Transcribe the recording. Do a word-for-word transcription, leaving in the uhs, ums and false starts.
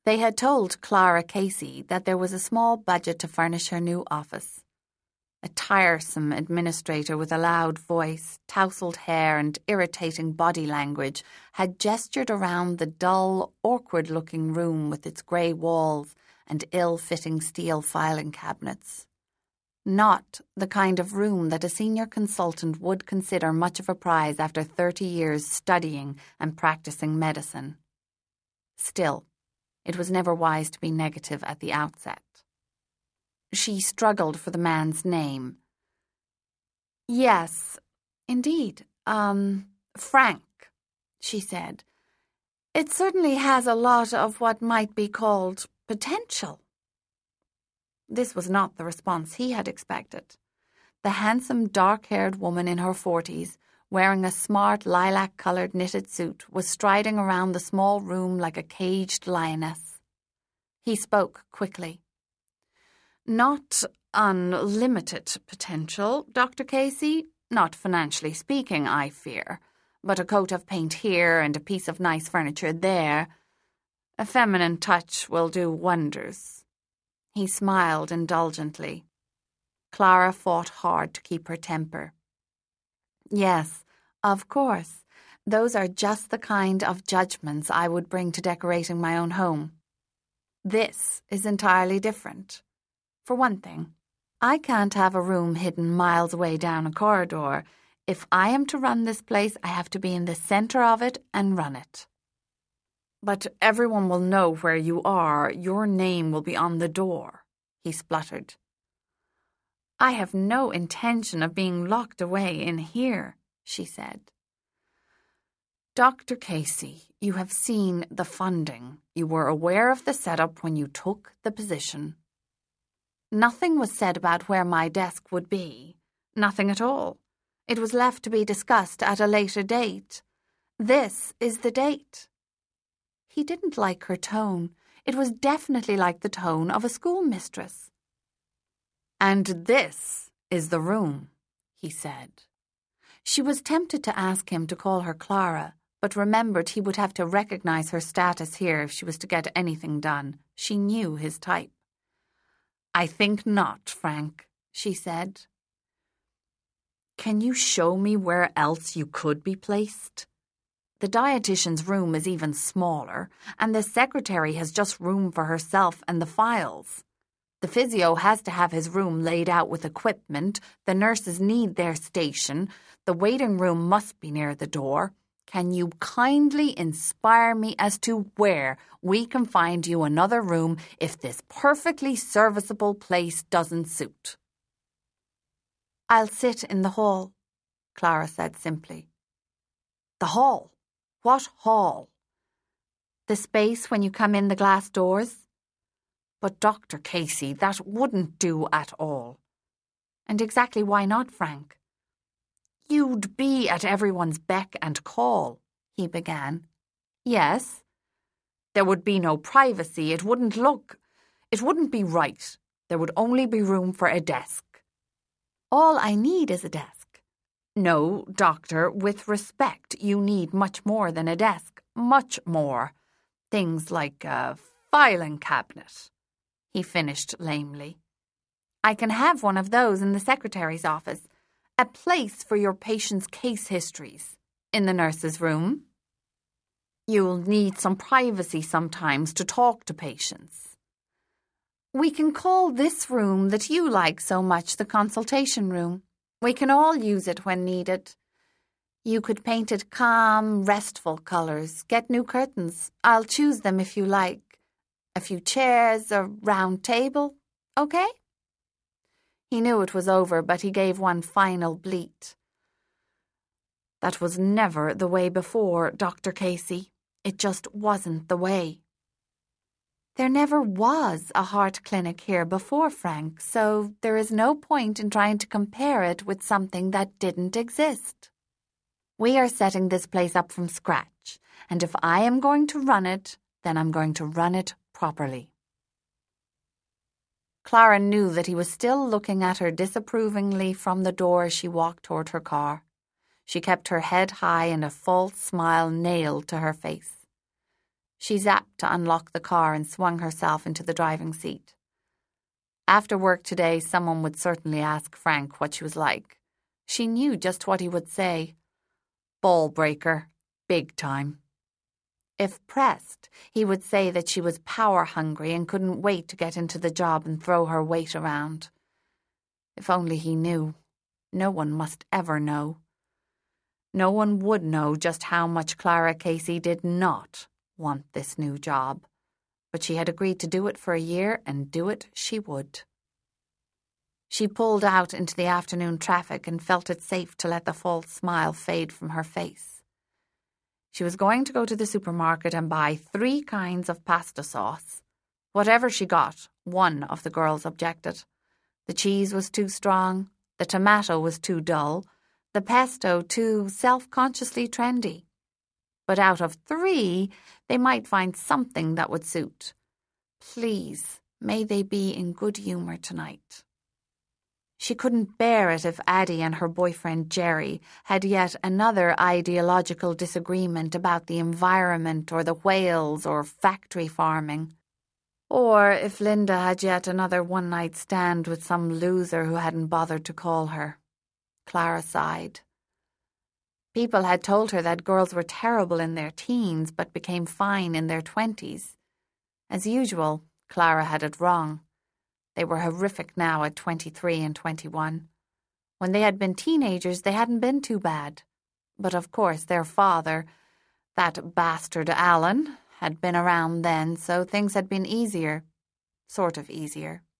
They had told Clara Casey that there was a small budget to furnish her new office. A tiresome administrator with a loud voice, tousled hair and irritating body language had gestured around the dull, awkward-looking room with its grey walls and ill-fitting steel filing cabinets. Not the kind of room that a senior consultant would consider much of a prize after thirty years studying and practicing medicine. Still, it was never wise to be negative at the outset. She struggled for the man's name. "Yes, indeed, um, Frank," she said. "It certainly has a lot of what might be called potential." This was not the response he had expected. The handsome, dark-haired woman in her forties, wearing a smart lilac-coloured knitted suit, was striding around the small room like a caged lioness. He spoke quickly. "Not unlimited potential, Doctor Casey. Not financially speaking, I fear. But a coat of paint here and a piece of nice furniture there. A feminine touch will do wonders." He smiled indulgently. Clara fought hard to keep her temper. "Yes, of course. Those are just the kind of judgments I would bring to decorating my own home. This is entirely different. For one thing, I can't have a room hidden miles away down a corridor. If I am to run this place, I have to be in the center of it and run it." "But everyone will know where you are. Your name will be on the door," he spluttered. "I have no intention of being locked away in here," she said. "Doctor Casey, you have seen the funding. You were aware of the setup when you took the position. Nothing was said about where my desk would be. Nothing at all. It was left to be discussed at a later date. This is the date." He didn't like her tone. It was definitely like the tone of a schoolmistress. "And this is the room," he said. She was tempted to ask him to call her Clara, but remembered he would have to recognize her status here if she was to get anything done. She knew his type. "I think not, Frank," she said. "Can you show me where else you could be placed? The dietitian's room is even smaller, and the secretary has just room for herself and the files. The physio has to have his room laid out with equipment, the nurses need their station, the waiting room must be near the door. Can you kindly inspire me as to where we can find you another room if this perfectly serviceable place doesn't suit?" "I'll sit in the hall," Clara said simply. "The hall? What hall?" "The space when you come in the glass doors." "But Doctor Casey, that wouldn't do at all." "And exactly why not, Frank?" "You'd be at everyone's beck and call," he began. "Yes." "There would be no privacy. It wouldn't look... It wouldn't be right. There would only be room for a desk." "All I need is a desk." "No, Doctor, with respect, you need much more than a desk. Much more. Things like a filing cabinet," he finished lamely. "I can have one of those in the secretary's office. A place for your patient's case histories. In the nurse's room. You'll need some privacy sometimes to talk to patients." "We can call this room that you like so much the consultation room. We can all use it when needed. You could paint it calm, restful colours. Get new curtains. I'll choose them if you like. A few chairs, a round table. Okay?" He knew it was over, but he gave one final bleat. "That was never the way before, Doctor Casey. It just wasn't the way." "There never was a heart clinic here before, Frank, so there is no point in trying to compare it with something that didn't exist. We are setting this place up from scratch, and if I am going to run it, then I'm going to run it properly." Clara knew that he was still looking at her disapprovingly from the door as she walked toward her car. She kept her head high and a false smile nailed to her face. She zapped to unlock the car and swung herself into the driving seat. After work today, someone would certainly ask Frank what she was like. She knew just what he would say. Ball breaker, big time. If pressed, he would say that she was power-hungry and couldn't wait to get into the job and throw her weight around. If only he knew. No one must ever know. No one would know just how much Clara Casey did not want this new job, but she had agreed to do it for a year, and do it she would. She pulled out into the afternoon traffic and felt it safe to let the false smile fade from her face. She was going to go to the supermarket and buy three kinds of pasta sauce. Whatever she got, one of the girls objected. The cheese was too strong, the tomato was too dull, the pesto too self-consciously trendy. But out of three, they might find something that would suit. Please, may they be in good humour tonight. She couldn't bear it if Addie and her boyfriend Jerry had yet another ideological disagreement about the environment or the whales or factory farming. Or if Linda had yet another one-night stand with some loser who hadn't bothered to call her. Clara sighed. People had told her that girls were terrible in their teens but became fine in their twenties. As usual, Clara had it wrong. They were horrific now at twenty-three and twenty-one. When they had been teenagers, they hadn't been too bad. But of course their father, that bastard Alan, had been around then, so things had been easier. Sort of easier.